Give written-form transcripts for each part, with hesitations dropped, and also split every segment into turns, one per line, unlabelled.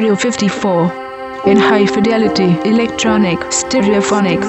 Stereo 54 in high fidelity electronic stereophonic.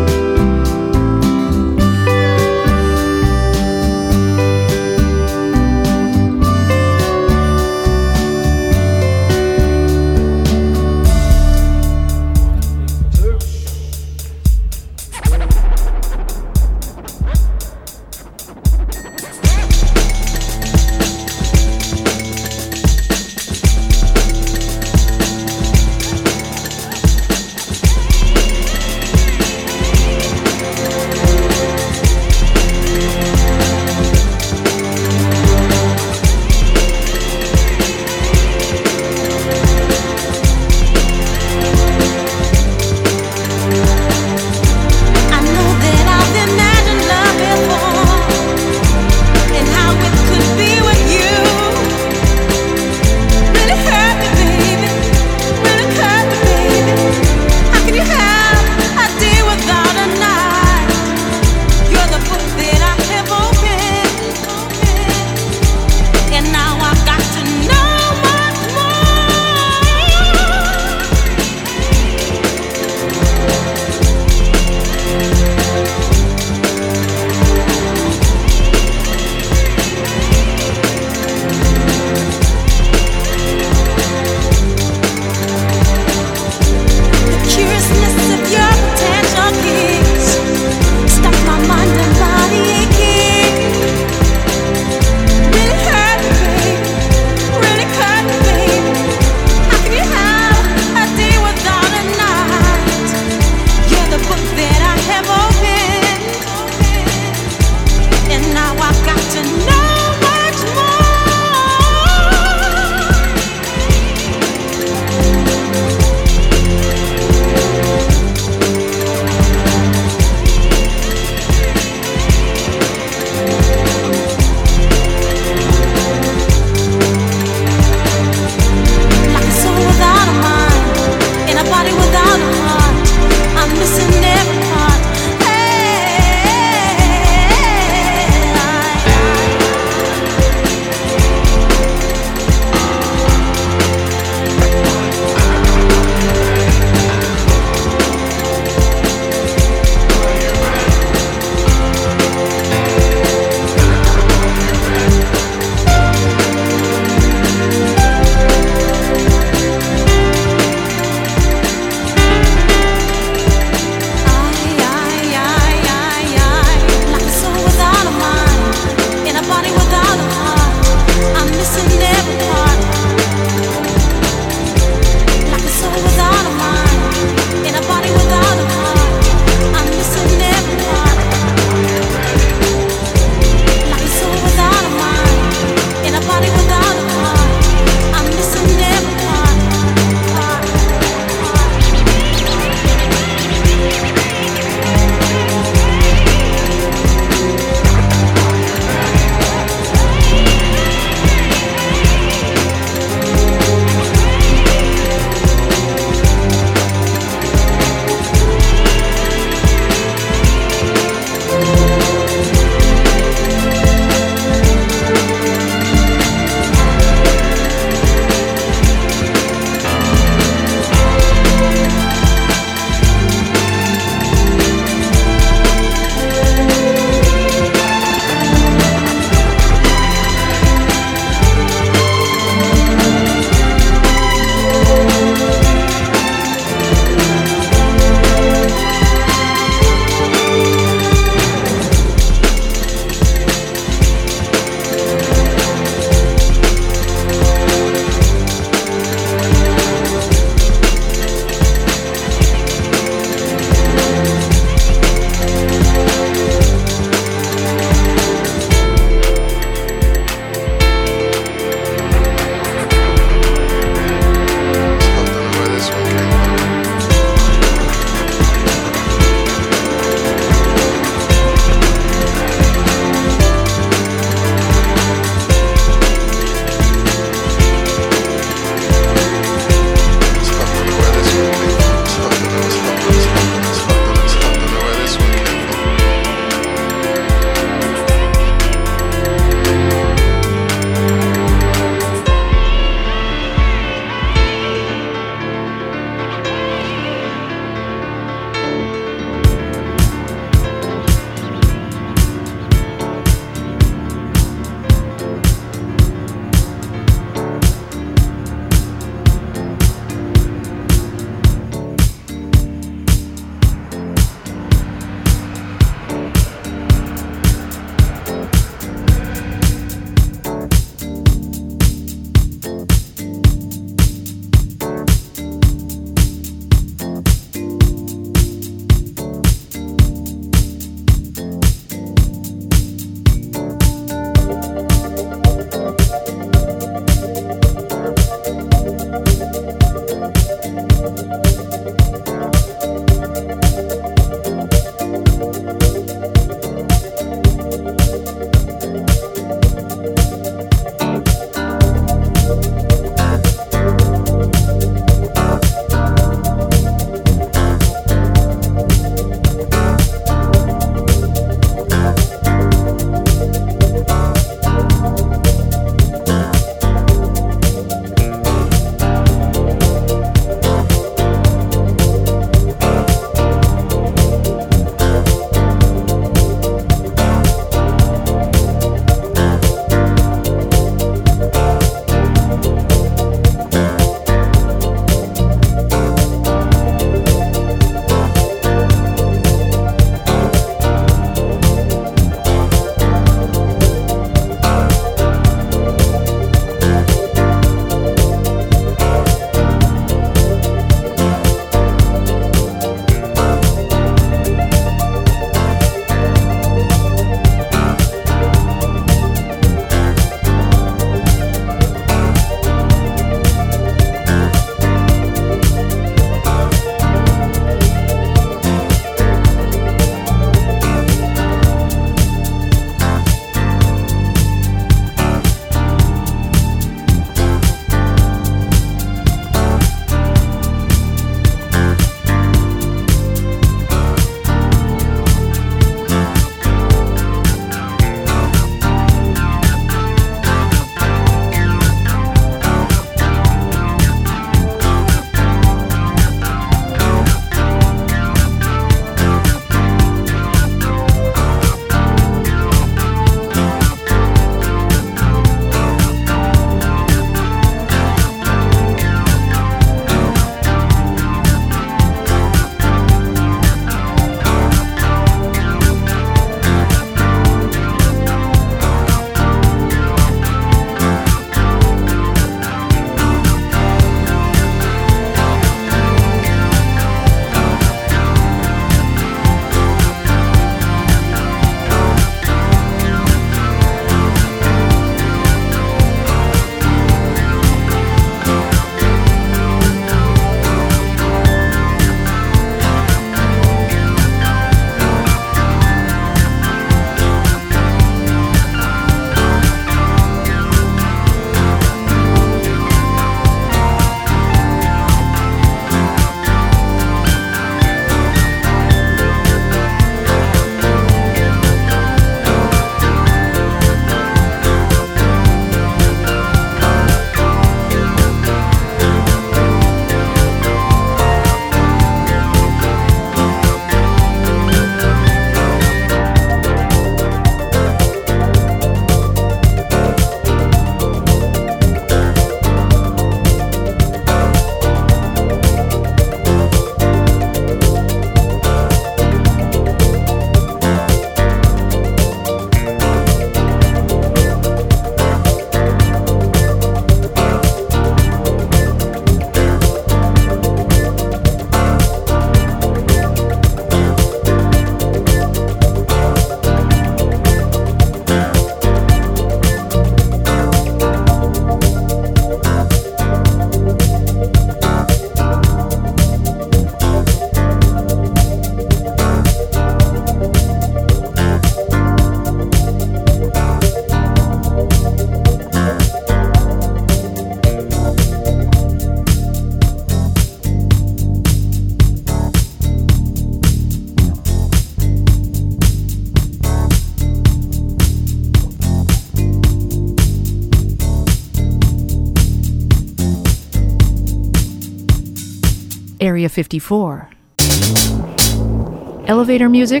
Area 54. Elevator music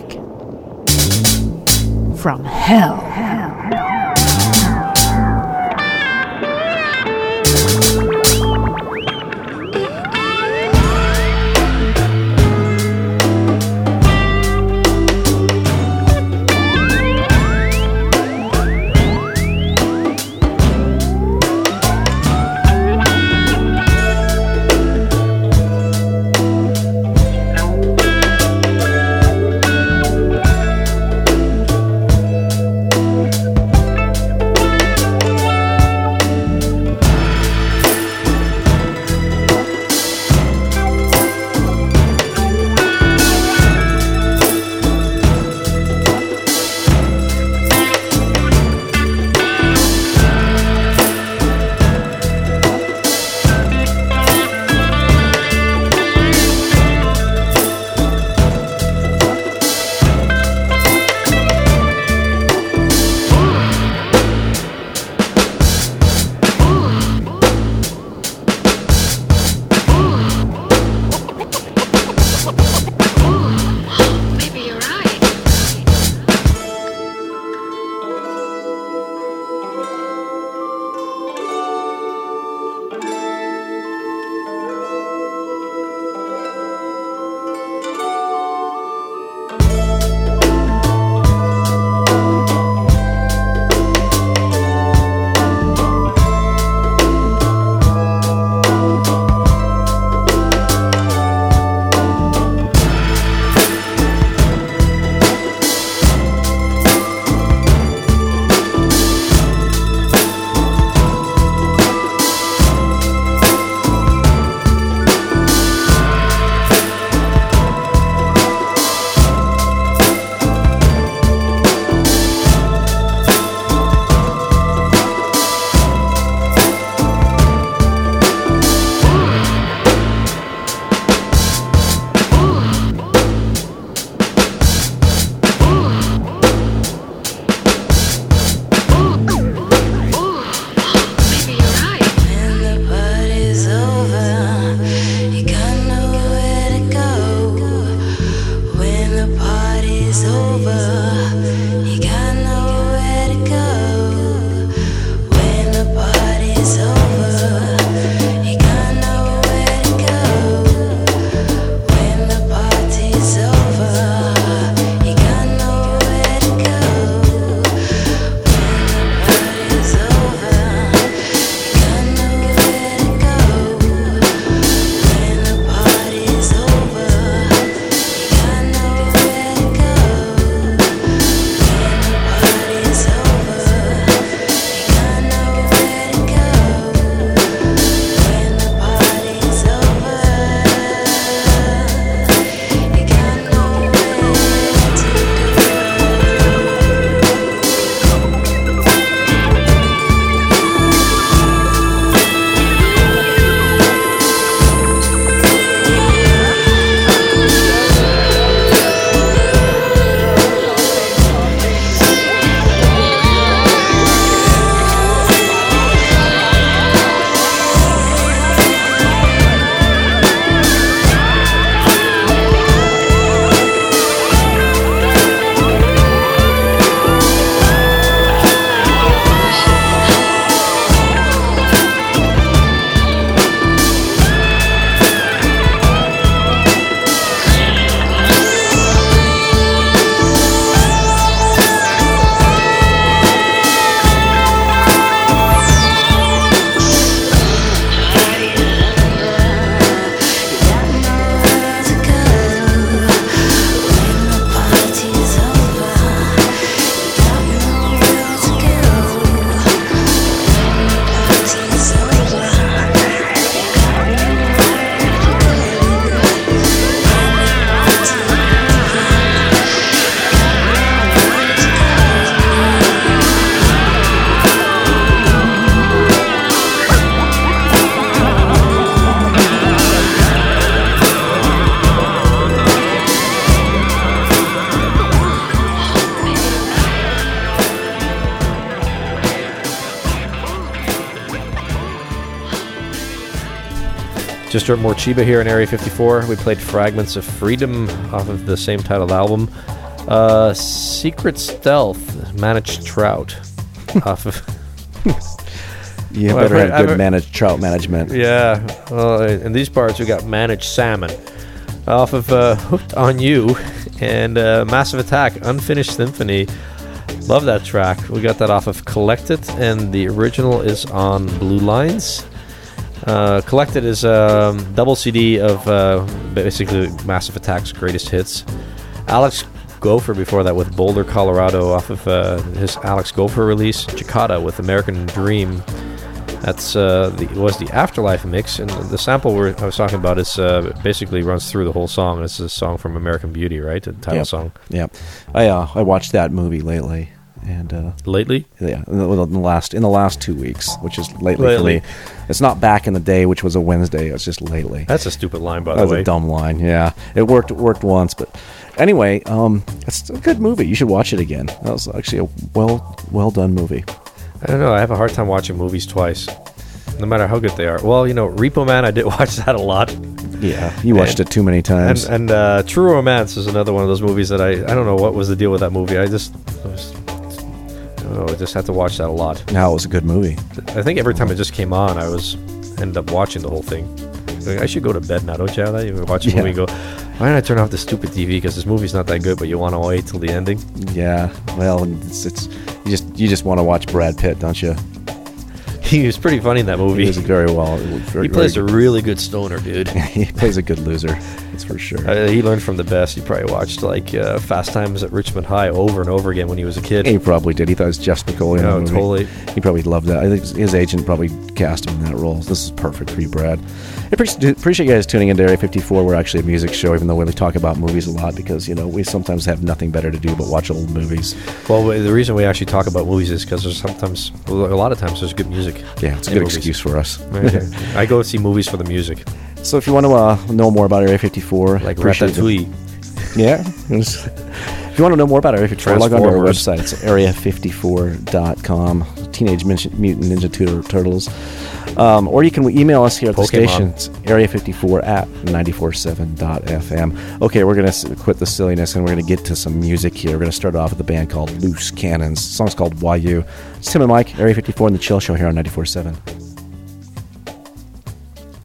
from hell.
Just heard more Chiba here in Area 54. We played Fragments of Freedom off of the same titled album. Secret Stealth, Managed Trout off of...
You better have good trout management.
Yeah. Well, in these parts, we got Managed Salmon off of Hooked on You and Massive Attack, Unfinished Symphony. Love that track. We got that off of Collected, and the original is on Blue Lines. Collected is a double CD of basically Massive Attack's greatest hits. Alex Gopher before that with Boulder, Colorado off of his Alex Gopher release. Chicada with American Dream. That's was the Afterlife mix, and the sample I was talking about is basically runs through the whole song. It's a song from American Beauty, right? The title song.
Yeah, I watched that movie lately, and
lately,
yeah, in the last 2 weeks, which is lately for me. It's not back in the day, which was a Wednesday. It's just lately.
That's a stupid line, by the way.
That's a dumb line. Yeah, it worked once, but anyway, it's a good movie. You should watch it again. That was actually a well done movie.
I don't know. I have a hard time watching movies twice, no matter how good they are. Well, Repo Man, I did watch that a lot.
Yeah, you watched it too many times.
And True Romance is another one of those movies that I don't know what was the deal with that movie. I just had to watch that a lot.
No, it was a good movie.
I think every time it just came on, I ended up watching the whole thing. Like, I should go to bed now, don't you have that? You watch a movie and go, why don't I turn off this stupid TV? Because this movie's not that good, but you want to wait till the ending.
Yeah, well, it's you just want to watch Brad Pitt, don't you?
He was pretty funny in that movie.
He does it very well.
He plays a really good stoner, dude.
He plays a good loser, that's for sure.
He learned from the best. He probably watched Fast Times at Richmond High over and over again when he was a kid.
He probably did. He thought it was Jeff Spicoli.
No, totally.
He probably loved that. I think his agent probably cast him in that role. This is perfect for you, Brad. I appreciate you guys tuning into Area 54. We're actually a music show, even though we talk about movies a lot, because we sometimes have nothing better to do but watch old movies.
Well, the reason we actually talk about movies is because a lot of times there's good music.
Yeah, it's a good excuse for us.
I go see movies for the music.
So if you want to know more about Area 54,
like Ratatouille.
Yeah. If you want to know more about Area 54, log on to our website. It's area54.com. Teenage Mutant Ninja Turtles. Or you can email us here at the station. It's area54@947.fm. Okay, we're going to quit the silliness and we're going to get to some music here. We're going to start off with a band called Loose Cannons. The song's called YU. It's Tim and Mike, Area 54 and the Chill Show here on 94.7.